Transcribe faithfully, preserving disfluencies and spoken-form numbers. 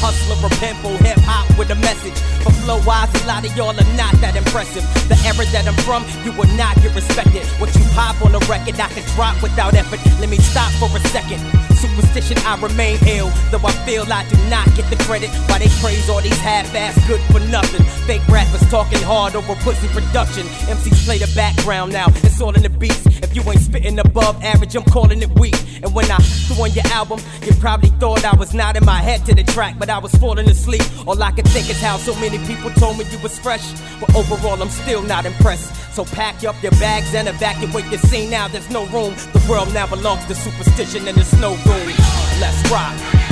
hustler, a pimple, hip-hop with a message. For flow-wise, a lot of y'all are not that impressive. The era that I'm from, you will not get respected. What you pop on the record, I can drop without effort. Let me stop for a second. Superstition, I remain ill, though I feel I do not get the credit. Why they praise all these half-ass good for nothing. Fake rappers talking hard over pussy production. M Cs play the background now, it's all in the beats. If you ain't spitting above average, I'm calling it weak. And when I threw on your album, you probably thought I was nodding my head to the track, but I was falling asleep. All I could think is how so many people told me you was fresh, but overall I'm still not impressed. So pack up your bags and evacuate the scene now, there's no room. The world now belongs to superstition and there's no room. Let's rock.